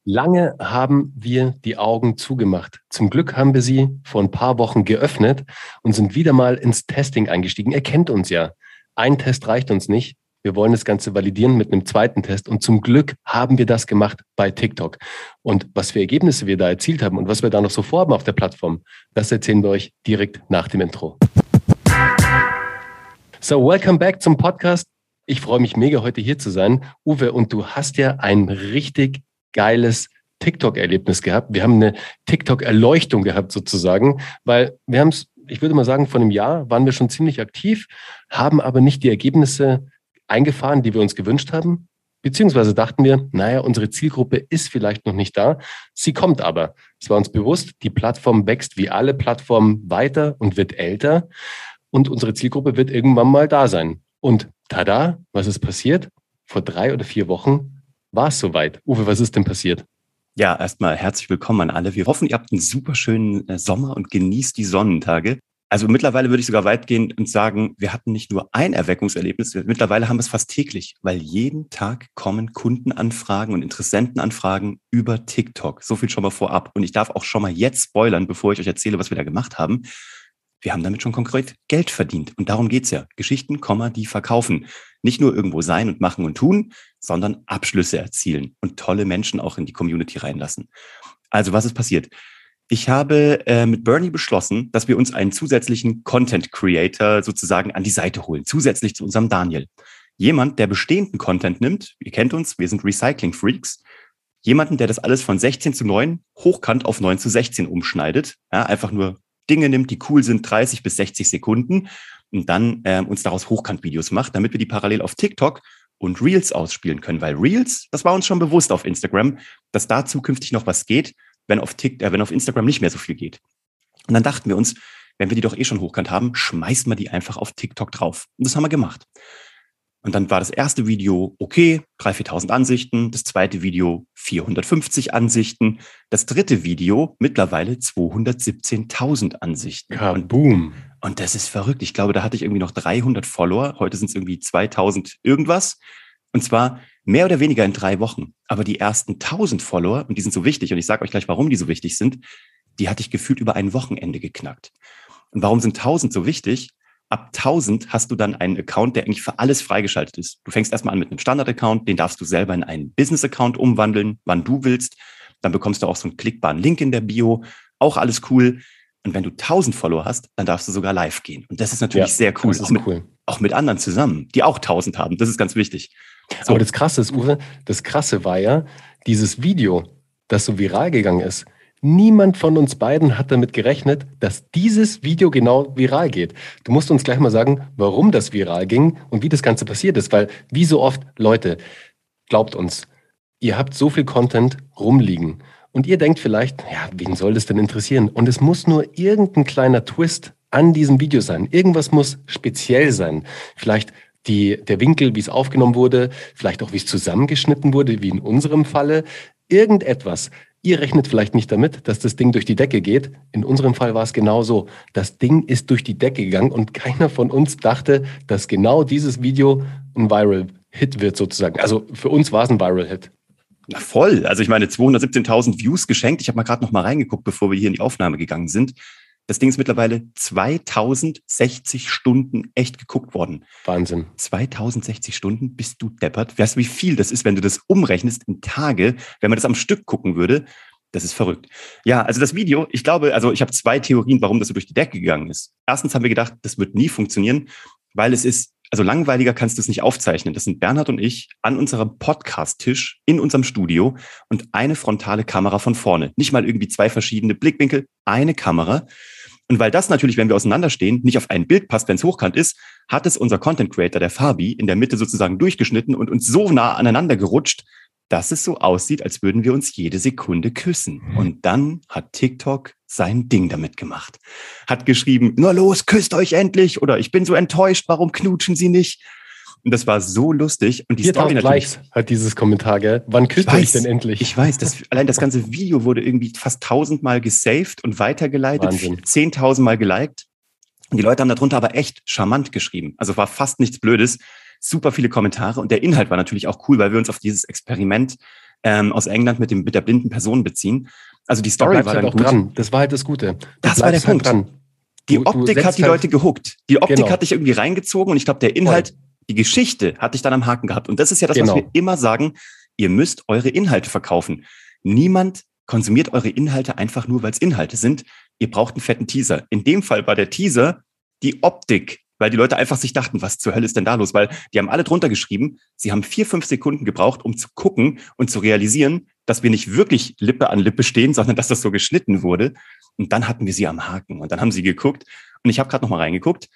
Lange haben wir die Augen zugemacht. Zum Glück haben wir sie vor ein paar Wochen geöffnet und sind wieder mal ins Testing eingestiegen. Ihr kennt uns ja. Ein Test reicht uns nicht. Wir wollen das Ganze validieren mit einem zweiten Test. Und zum Glück haben wir das gemacht bei TikTok. Und was für Ergebnisse wir da erzielt haben und was wir da noch so vorhaben auf der Plattform, das erzählen wir euch direkt nach dem Intro. So, welcome back zum Podcast. Ich freue mich mega, heute hier zu sein. Uwe, und du hast ja ein richtig geiles TikTok-Erlebnis gehabt. Wir haben eine TikTok-Erleuchtung gehabt sozusagen, weil wir haben es, ich würde mal sagen, vor einem Jahr waren wir schon ziemlich aktiv, haben aber nicht die Ergebnisse eingefahren, die wir uns gewünscht haben. Beziehungsweise dachten wir, naja, unsere Zielgruppe ist vielleicht noch nicht da. Sie kommt aber. Es war uns bewusst, die Plattform wächst wie alle Plattformen weiter und wird älter. Und unsere Zielgruppe wird irgendwann mal da sein. Und tada, was ist passiert? Vor 3 oder 4 Wochen war es soweit. Uwe, was ist denn passiert? Ja, erstmal herzlich willkommen an alle. Wir hoffen, ihr habt einen super schönen Sommer und genießt die Sonnentage. Also mittlerweile würde ich sogar weit gehen und sagen, wir hatten nicht nur ein Erweckungserlebnis, mittlerweile haben wir es fast täglich, weil jeden Tag kommen Kundenanfragen und Interessentenanfragen über TikTok. So viel schon mal vorab. Und ich darf auch schon mal jetzt spoilern, bevor ich euch erzähle, was wir da gemacht haben. Wir haben damit schon konkret Geld verdient. Und darum geht's ja. Geschichten, die verkaufen. Nicht nur irgendwo sein und machen und tun, sondern Abschlüsse erzielen und tolle Menschen auch in die Community reinlassen. Also was ist passiert? Ich habe mit Bernie beschlossen, dass wir uns einen zusätzlichen Content Creator sozusagen an die Seite holen. Zusätzlich zu unserem Daniel. Jemand, der bestehenden Content nimmt. Ihr kennt uns, wir sind Recycling Freaks. Jemanden, der das alles von 16:9 hochkant auf 9:16 umschneidet. Ja, einfach nur Dinge nimmt, die cool sind, 30 bis 60 Sekunden und dann uns daraus Hochkant-Videos macht, damit wir die parallel auf TikTok und Reels ausspielen können. Weil Reels, das war uns schon bewusst auf Instagram, dass da zukünftig noch was geht, wenn auf Instagram nicht mehr so viel geht. Und dann dachten wir uns, wenn wir die doch schon hochkant haben, schmeißen wir die einfach auf TikTok drauf. Und das haben wir gemacht. Und dann war das erste Video okay, 3.000, 4.000 Ansichten. Das zweite Video 450 Ansichten. Das dritte Video mittlerweile 217.000 Ansichten. Kaboom. Und das ist verrückt. Ich glaube, da hatte ich irgendwie noch 300 Follower. Heute sind es irgendwie 2.000 irgendwas. Und zwar mehr oder weniger in 3 Wochen. Aber die ersten 1.000 Follower, und die sind so wichtig, und ich sage euch gleich, warum die so wichtig sind, die hatte ich gefühlt über ein Wochenende geknackt. Und warum sind 1.000 so wichtig? Ab 1.000 hast du dann einen Account, der eigentlich für alles freigeschaltet ist. Du fängst erstmal an mit einem Standard-Account, den darfst du selber in einen Business-Account umwandeln, wann du willst. Dann bekommst du auch so einen klickbaren Link in der Bio. Auch alles cool. Und wenn du 1.000 Follower hast, dann darfst du sogar live gehen. Und das ist natürlich sehr cool. Das ist cool. Auch mit anderen zusammen, die auch 1.000 haben. Das ist ganz wichtig. So. Aber das Krasse ist, Uwe, das Krasse war ja, dieses Video, das so viral gegangen ist, niemand von uns beiden hat damit gerechnet, dass dieses Video genau viral geht. Du musst uns gleich mal sagen, warum das viral ging und wie das Ganze passiert ist. Weil wie so oft, Leute, glaubt uns, ihr habt so viel Content rumliegen. Und ihr denkt vielleicht, ja, wen soll das denn interessieren? Und es muss nur irgendein kleiner Twist an diesem Video sein. Irgendwas muss speziell sein. Vielleicht der Winkel, wie es aufgenommen wurde, vielleicht auch, wie es zusammengeschnitten wurde, wie in unserem Falle. Irgendetwas. Ihr rechnet vielleicht nicht damit, dass das Ding durch die Decke geht. In unserem Fall war es genau so. Das Ding ist durch die Decke gegangen und keiner von uns dachte, dass genau dieses Video ein Viral-Hit wird sozusagen. Also für uns war es ein Viral-Hit. Na voll. Also ich meine, 217.000 Views geschenkt. Ich habe mal gerade noch mal reingeguckt, bevor wir hier in die Aufnahme gegangen sind. Das Ding ist mittlerweile 2060 Stunden echt geguckt worden. Wahnsinn. 2060 Stunden, bist du deppert. Weißt du, wie viel das ist, wenn du das umrechnest in Tage, wenn man das am Stück gucken würde? Das ist verrückt. Ja, also das Video, ich glaube, also ich habe 2 Theorien, warum das so durch die Decke gegangen ist. Erstens haben wir gedacht, das wird nie funktionieren, weil es ist, also langweiliger kannst du es nicht aufzeichnen. Das sind Bernhard und ich an unserem Podcast-Tisch in unserem Studio und eine frontale Kamera von vorne. Nicht mal irgendwie 2 verschiedene Blickwinkel, eine Kamera. Und weil das natürlich, wenn wir auseinanderstehen, nicht auf ein Bild passt, wenn es hochkant ist, hat es unser Content Creator, der Fabi, in der Mitte sozusagen durchgeschnitten und uns so nah aneinander gerutscht, dass es so aussieht, als würden wir uns jede Sekunde küssen. Und dann hat TikTok sein Ding damit gemacht. Hat geschrieben, na los, küsst euch endlich. Oder ich bin so enttäuscht, warum knutschen sie nicht? Und das war so lustig. Und die Story natürlich Likes hat dieses Kommentar, gell? Wann küsst ihr euch denn endlich? Ich weiß, allein das ganze Video wurde irgendwie fast 1.000 Mal gesaved und weitergeleitet, 10.000 Mal geliked. Und die Leute haben darunter aber echt charmant geschrieben. Also war fast nichts Blödes. Super viele Kommentare und der Inhalt war natürlich auch cool, weil wir uns auf dieses Experiment aus England mit der blinden Person beziehen. Also die Story war dann auch gut. Dran. Das war halt das Gute. Das war der Punkt. Dran. Die Optik hat die Leute gehuckt. Die Optik hat dich irgendwie reingezogen und ich glaube, der Inhalt, die Geschichte hat dich dann am Haken gehabt. Und das ist ja das, was wir immer sagen. Ihr müsst eure Inhalte verkaufen. Niemand konsumiert eure Inhalte einfach nur, weil es Inhalte sind. Ihr braucht einen fetten Teaser. In dem Fall war der Teaser die Optik, weil die Leute einfach sich dachten, was zur Hölle ist denn da los? Weil die haben alle drunter geschrieben, sie haben 4-5 Sekunden gebraucht, um zu gucken und zu realisieren, dass wir nicht wirklich Lippe an Lippe stehen, sondern dass das so geschnitten wurde. Und dann hatten wir sie am Haken und dann haben sie geguckt. Und ich habe gerade noch mal reingeguckt.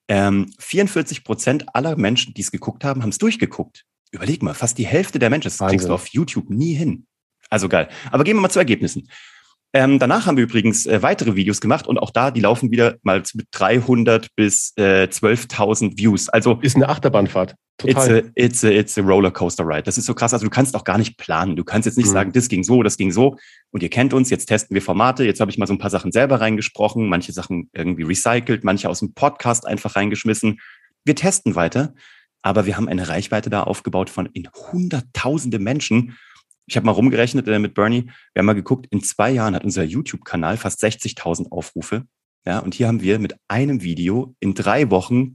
44% aller Menschen, die es geguckt haben, haben es durchgeguckt. Überleg mal, fast die Hälfte der Menschen. Das kriegst du auf YouTube nie hin. Also geil. Aber gehen wir mal zu Ergebnissen. Danach haben wir übrigens weitere Videos gemacht und auch da, die laufen wieder mal mit 300 bis 12.000 Views. Also ist eine Achterbahnfahrt. Total. It's a Rollercoaster Ride. Das ist so krass. Also du kannst auch gar nicht planen. Du kannst jetzt nicht sagen, das ging so. Und ihr kennt uns, jetzt testen wir Formate. Jetzt habe ich mal so ein paar Sachen selber reingesprochen, manche Sachen irgendwie recycelt, manche aus dem Podcast einfach reingeschmissen. Wir testen weiter, aber wir haben eine Reichweite da aufgebaut von in Hunderttausende Menschen. Ich habe mal rumgerechnet mit Bernie. Wir haben mal geguckt, in 2 Jahren hat unser YouTube-Kanal fast 60.000 Aufrufe. Ja, und hier haben wir mit einem Video in 3 Wochen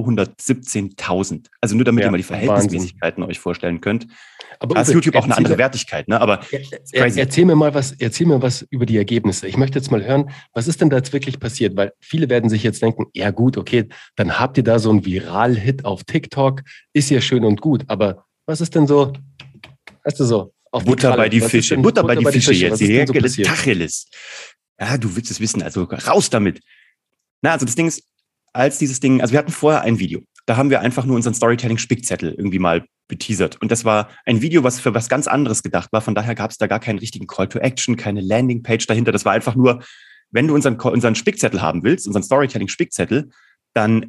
217.000. Also nur damit ihr mal die Verhältnismäßigkeiten euch vorstellen könnt. Aber ist YouTube auch eine andere Wertigkeit, ne? Aber crazy. Erzähl mir was über die Ergebnisse. Ich möchte jetzt mal hören, was ist denn da jetzt wirklich passiert? Weil viele werden sich jetzt denken, ja gut, okay, dann habt ihr da so einen Viral-Hit auf TikTok, ist ja schön und gut. Aber was ist denn so, weißt du so? Butter bei die Fische. Butter bei die Fische jetzt. So Tacheles. Ja, du willst es wissen. Also raus damit. Na, also das Ding ist, wir hatten vorher ein Video. Da haben wir einfach nur unseren Storytelling-Spickzettel irgendwie mal beteasert. Und das war ein Video, was für was ganz anderes gedacht war. Von daher gab es da gar keinen richtigen Call to Action, keine Landingpage dahinter. Das war einfach nur, wenn du unseren Spickzettel haben willst, unseren Storytelling-Spickzettel, dann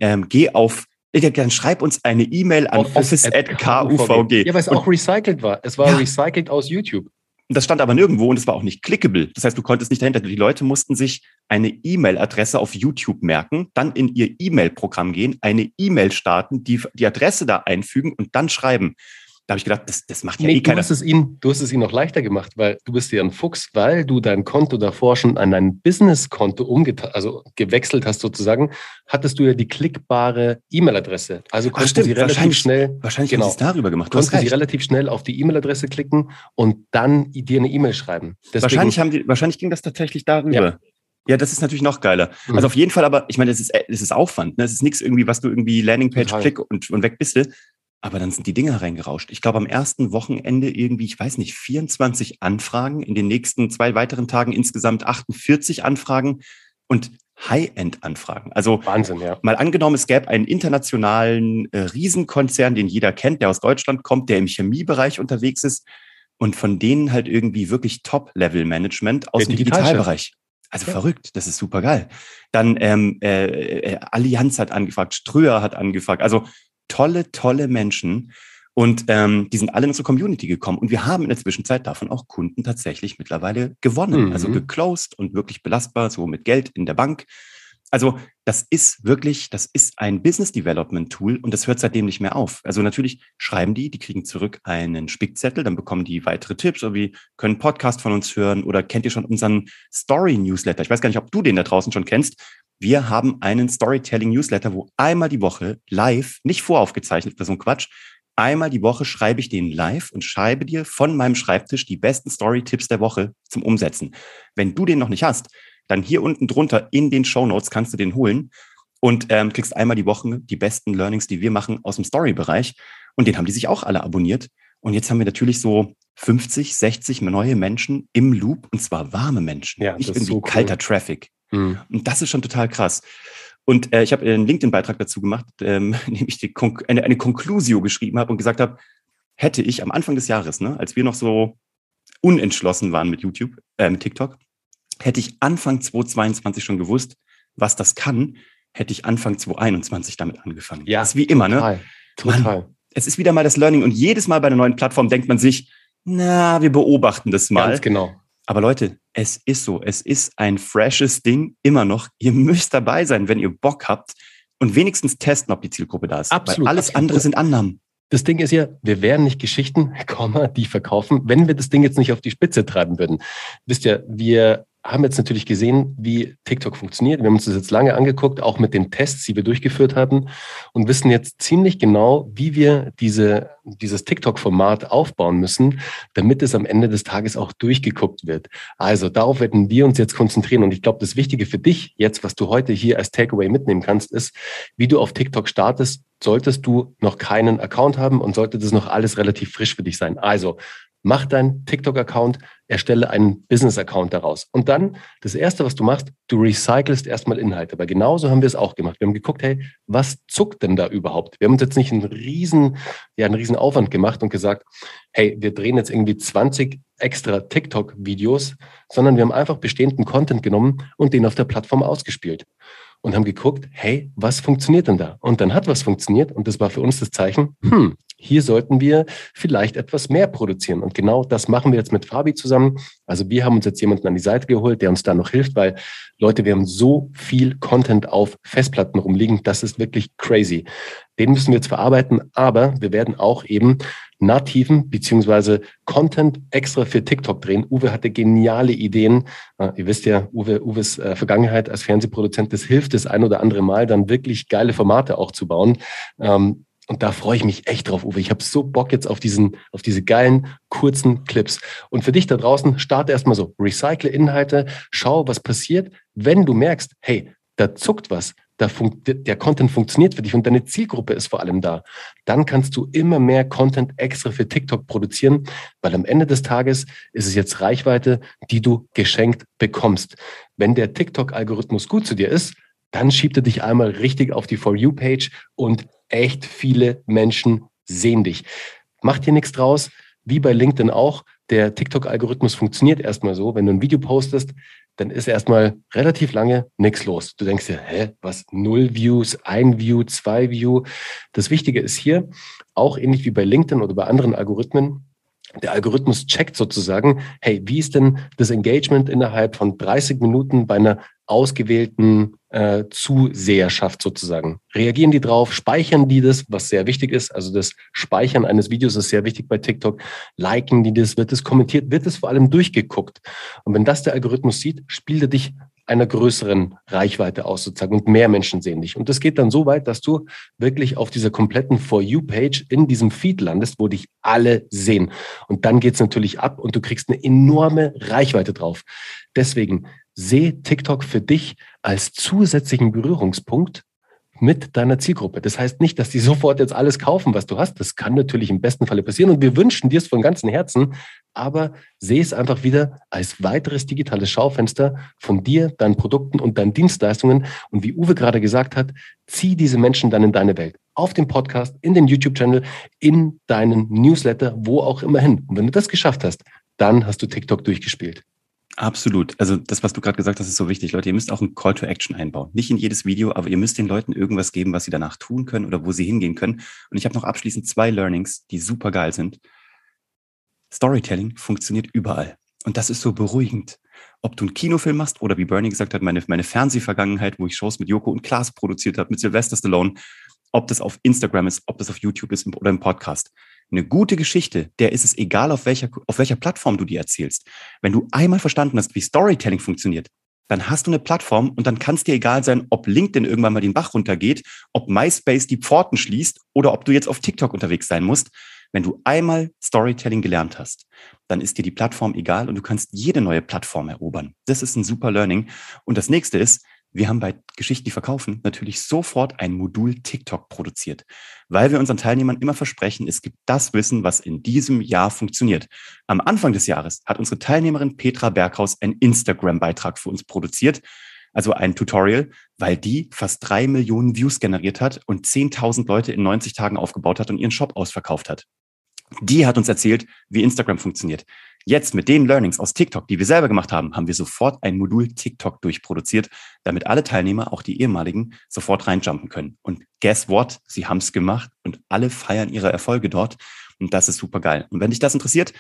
dann schreib uns eine E-Mail an office@kuvg. Ja, weil es auch recycelt war. Es war recycelt aus YouTube. Das stand aber nirgendwo und es war auch nicht clickable. Das heißt, du konntest nicht dahinter. Die Leute mussten sich eine E-Mail-Adresse auf YouTube merken, dann in ihr E-Mail-Programm gehen, eine E-Mail starten, die Adresse da einfügen und dann schreiben. Da habe ich gedacht, das macht ja keiner. Du hast es ihnen noch leichter gemacht, weil du bist ja ein Fuchs, weil du dein Konto davor schon an dein Business-Konto gewechselt hast sozusagen, hattest du ja die klickbare E-Mail-Adresse. Also konnten sie relativ schnell... Wahrscheinlich haben sie es darüber gemacht. Konnten sie relativ schnell auf die E-Mail-Adresse klicken und dann dir eine E-Mail schreiben. Deswegen, wahrscheinlich ging das tatsächlich darüber. Ja, das ist natürlich noch geiler. Also auf jeden Fall, aber ich meine, es ist Aufwand. Ne? Es ist nichts irgendwie, was du irgendwie Landingpage-Klick und weg bist du. Aber dann sind die Dinger reingerauscht. Ich glaube, am ersten Wochenende irgendwie, 24 Anfragen, in den nächsten 2 weiteren Tagen insgesamt 48 Anfragen und High-End-Anfragen. Also Wahnsinn, ja. Mal angenommen, es gäbe einen internationalen Riesenkonzern, den jeder kennt, der aus Deutschland kommt, der im Chemiebereich unterwegs ist und von denen halt irgendwie wirklich Top-Level-Management aus dem Digitalbereich. Also verrückt, das ist super geil. Dann Allianz hat angefragt, Ströer hat angefragt, also tolle Menschen und die sind alle in unsere Community gekommen und wir haben in der Zwischenzeit davon auch Kunden tatsächlich mittlerweile gewonnen, also geclosed und wirklich belastbar, so mit Geld in der Bank. Also das ist ein Business Development Tool und das hört seitdem nicht mehr auf. Also natürlich schreiben die kriegen zurück einen Spickzettel, dann bekommen die weitere Tipps oder wie können einen Podcast von uns hören oder kennt ihr schon unseren Story Newsletter? Ich weiß gar nicht, ob du den da draußen schon kennst. Wir haben einen Storytelling-Newsletter, wo einmal die Woche live, nicht voraufgezeichnet oder so ein Quatsch, einmal die Woche schreibe ich den live und schreibe dir von meinem Schreibtisch die besten Story-Tipps der Woche zum Umsetzen. Wenn du den noch nicht hast, dann hier unten drunter in den Shownotes kannst du den holen und kriegst einmal die Woche die besten Learnings, die wir machen aus dem Story-Bereich. Und den haben die sich auch alle abonniert. Und jetzt haben wir natürlich so 50, 60 neue Menschen im Loop und zwar warme Menschen, nicht irgendwie so kalter Traffic. Und das ist schon total krass. Und ich habe einen LinkedIn-Beitrag dazu gemacht, nämlich eine Conclusio geschrieben habe und gesagt habe, hätte ich am Anfang des Jahres, ne, als wir noch so unentschlossen waren mit YouTube, mit TikTok, hätte ich Anfang 2022 schon gewusst, was das kann, hätte ich Anfang 2021 damit angefangen. Ja, das ist wie immer, ne? Total. Mann, es ist wieder mal das Learning und jedes Mal bei einer neuen Plattform denkt man sich, wir beobachten das mal. Ganz genau. Aber Leute, es ist so, es ist ein freshes Ding immer noch. Ihr müsst dabei sein, wenn ihr Bock habt und wenigstens testen, ob die Zielgruppe da ist. Absolut. Weil alles andere sind Annahmen. Das Ding ist ja, wir wären nicht Geschichten, die verkaufen, wenn wir das Ding jetzt nicht auf die Spitze treiben würden. Wisst ihr, wir haben jetzt natürlich gesehen, wie TikTok funktioniert. Wir haben uns das jetzt lange angeguckt, auch mit den Tests, die wir durchgeführt hatten und wissen jetzt ziemlich genau, wie wir dieses TikTok-Format aufbauen müssen, damit es am Ende des Tages auch durchgeguckt wird. Also darauf werden wir uns jetzt konzentrieren. Und ich glaube, das Wichtige für dich jetzt, was du heute hier als Takeaway mitnehmen kannst, ist, wie du auf TikTok startest, solltest du noch keinen Account haben und sollte das noch alles relativ frisch für dich sein. Also mach deinen TikTok-Account, erstelle einen Business-Account daraus. Und dann, das Erste, was du machst, du recycelst erstmal Inhalte. Weil genauso haben wir es auch gemacht. Wir haben geguckt, hey, was zuckt denn da überhaupt? Wir haben uns jetzt nicht einen riesen Aufwand gemacht und gesagt, hey, wir drehen jetzt irgendwie 20 extra TikTok-Videos, sondern wir haben einfach bestehenden Content genommen und den auf der Plattform ausgespielt. Und haben geguckt, hey, was funktioniert denn da? Und dann hat was funktioniert und das war für uns das Zeichen, hier sollten wir vielleicht etwas mehr produzieren. Und genau das machen wir jetzt mit Fabi zusammen. Also wir haben uns jetzt jemanden an die Seite geholt, der uns da noch hilft, weil, Leute, wir haben so viel Content auf Festplatten rumliegen, das ist wirklich crazy. Den müssen wir jetzt verarbeiten, aber wir werden auch eben nativen beziehungsweise Content extra für TikTok drehen. Uwe hatte geniale Ideen. Ihr wisst ja, Uwes Vergangenheit als Fernsehproduzent, das hilft das ein oder andere Mal, dann wirklich geile Formate auch zu bauen. Und da freue ich mich echt drauf, Uwe. Ich habe so Bock jetzt auf diese geilen, kurzen Clips. Und für dich da draußen, starte erstmal so, recycle Inhalte, schau, was passiert, wenn du merkst, hey, da zuckt was, der Content funktioniert für dich und deine Zielgruppe ist vor allem da. Dann kannst du immer mehr Content extra für TikTok produzieren, weil am Ende des Tages ist es jetzt Reichweite, die du geschenkt bekommst. Wenn der TikTok-Algorithmus gut zu dir ist, dann schiebt er dich einmal richtig auf die For You-Page und echt viele Menschen sehen dich. Mach dir nichts draus, wie bei LinkedIn auch. Der TikTok-Algorithmus funktioniert erstmal so, wenn du ein Video postest, dann ist erstmal relativ lange nichts los. Du denkst dir, was, 0 Views, 1 View, 2 View. Das Wichtige ist hier, auch ähnlich wie bei LinkedIn oder bei anderen Algorithmen, der Algorithmus checkt sozusagen, hey, wie ist denn das Engagement innerhalb von 30 Minuten bei einer ausgewählten Zuseherschaft sozusagen? Reagieren die drauf? Speichern die das, was sehr wichtig ist? Also das Speichern eines Videos ist sehr wichtig bei TikTok. Liken die das? Wird es kommentiert? Wird es vor allem durchgeguckt? Und wenn das der Algorithmus sieht, spielt er dich einer größeren Reichweite aus sozusagen und mehr Menschen sehen dich. Und das geht dann so weit, dass du wirklich auf dieser kompletten For You-Page in diesem Feed landest, wo dich alle sehen. Und dann geht's natürlich ab und du kriegst eine enorme Reichweite drauf. Deswegen sehe TikTok für dich als zusätzlichen Berührungspunkt mit deiner Zielgruppe. Das heißt nicht, dass die sofort jetzt alles kaufen, was du hast. Das kann natürlich im besten Falle passieren und wir wünschen dir es von ganzem Herzen, aber sehe es einfach wieder als weiteres digitales Schaufenster von dir, deinen Produkten und deinen Dienstleistungen. Und wie Uwe gerade gesagt hat, zieh diese Menschen dann in deine Welt. Auf dem Podcast, in den YouTube-Channel, in deinen Newsletter, wo auch immer hin. Und wenn du das geschafft hast, dann hast du TikTok durchgespielt. Absolut. Also das, was du gerade gesagt hast, ist so wichtig. Leute, ihr müsst auch ein Call to Action einbauen. Nicht in jedes Video, aber ihr müsst den Leuten irgendwas geben, was sie danach tun können oder wo sie hingehen können. Und ich habe noch abschließend 2 Learnings, die super geil sind. Storytelling funktioniert überall. Und das ist so beruhigend. Ob du einen Kinofilm machst oder wie Bernie gesagt hat, meine Fernsehvergangenheit, wo ich Shows mit Joko und Klaas produziert habe, mit Sylvester Stallone, ob das auf Instagram ist, ob das auf YouTube ist oder im Podcast. Eine gute Geschichte, der ist es egal, auf welcher Plattform du die erzählst. Wenn du einmal verstanden hast, wie Storytelling funktioniert, dann hast du eine Plattform und dann kann es dir egal sein, ob LinkedIn irgendwann mal den Bach runtergeht, ob MySpace die Pforten schließt oder ob du jetzt auf TikTok unterwegs sein musst. Wenn du einmal Storytelling gelernt hast, dann ist dir die Plattform egal und du kannst jede neue Plattform erobern. Das ist ein super Learning. Und das nächste ist, wir haben bei Geschichten, die verkaufen, natürlich sofort ein Modul TikTok produziert, weil wir unseren Teilnehmern immer versprechen, es gibt das Wissen, was in diesem Jahr funktioniert. Am Anfang des Jahres hat unsere Teilnehmerin Petra Berghaus einen Instagram-Beitrag für uns produziert, also ein Tutorial, weil die fast 3 Millionen Views generiert hat und 10.000 Leute in 90 Tagen aufgebaut hat und ihren Shop ausverkauft hat. Die hat uns erzählt, wie Instagram funktioniert. Jetzt mit den Learnings aus TikTok, die wir selber gemacht haben, haben wir sofort ein Modul TikTok durchproduziert, damit alle Teilnehmer, auch die ehemaligen, sofort reinjumpen können. Und guess what? Sie haben es gemacht und alle feiern ihre Erfolge dort. Und das ist super geil. Und wenn dich das interessiert,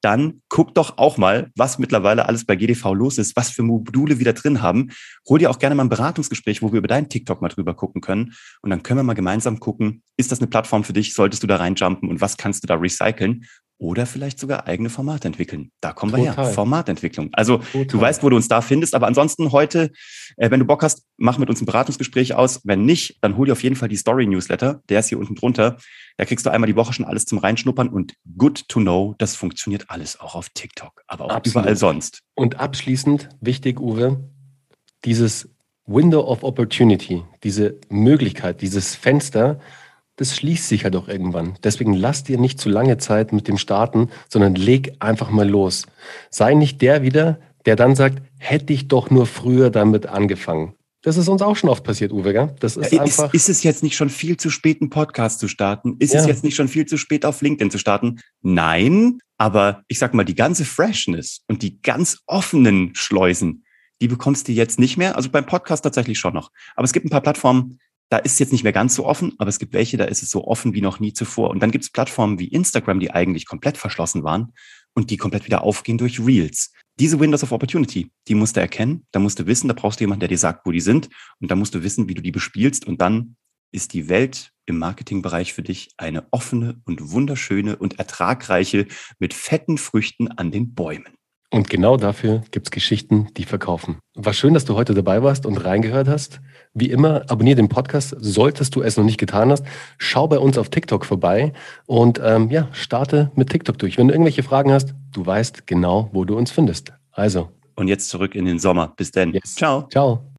dann guck doch auch mal, was mittlerweile alles bei GDV los ist, was für Module wir da drin haben. Hol dir auch gerne mal ein Beratungsgespräch, wo wir über deinen TikTok mal drüber gucken können. Und dann können wir mal gemeinsam gucken, ist das eine Plattform für dich, solltest du da reinjumpen und was kannst du da recyceln? Oder vielleicht sogar eigene Formate entwickeln. Da kommen wir her. Formatentwicklung. Also du weißt, wo du uns da findest. Aber ansonsten heute, wenn du Bock hast, mach mit uns ein Beratungsgespräch aus. Wenn nicht, dann hol dir auf jeden Fall die Story-Newsletter. Der ist hier unten drunter. Da kriegst du einmal die Woche schon alles zum Reinschnuppern. Und good to know, das funktioniert alles auch auf TikTok. Aber auch überall sonst. Und abschließend, wichtig, Uwe, dieses Window of Opportunity, diese Möglichkeit, dieses Fenster, das schließt sich halt auch irgendwann. Deswegen lass dir nicht zu lange Zeit mit dem Starten, sondern leg einfach mal los. Sei nicht der wieder, der dann sagt, hätte ich doch nur früher damit angefangen. Das ist uns auch schon oft passiert, Uwe, gell? Das ist einfach. Ist es jetzt nicht schon viel zu spät, einen Podcast zu starten? Ist es jetzt nicht schon viel zu spät, auf LinkedIn zu starten? Nein, aber ich sag mal, die ganze Freshness und die ganz offenen Schleusen, die bekommst du jetzt nicht mehr. Also beim Podcast tatsächlich schon noch. Aber es gibt ein paar Plattformen, da ist es jetzt nicht mehr ganz so offen, aber es gibt welche, da ist es so offen wie noch nie zuvor. Und dann gibt es Plattformen wie Instagram, die eigentlich komplett verschlossen waren und die komplett wieder aufgehen durch Reels. Diese Windows of Opportunity, die musst du erkennen, da musst du wissen, da brauchst du jemanden, der dir sagt, wo die sind und da musst du wissen, wie du die bespielst und dann ist die Welt im Marketingbereich für dich eine offene und wunderschöne und ertragreiche mit fetten Früchten an den Bäumen. Und genau dafür gibt es Geschichten, die verkaufen. War schön, dass du heute dabei warst und reingehört hast. Wie immer, abonniere den Podcast, solltest du es noch nicht getan hast. Schau bei uns auf TikTok vorbei und starte mit TikTok durch. Wenn du irgendwelche Fragen hast, du weißt genau, wo du uns findest. Also. Und jetzt zurück in den Sommer. Bis dann. Yes. Ciao. Ciao.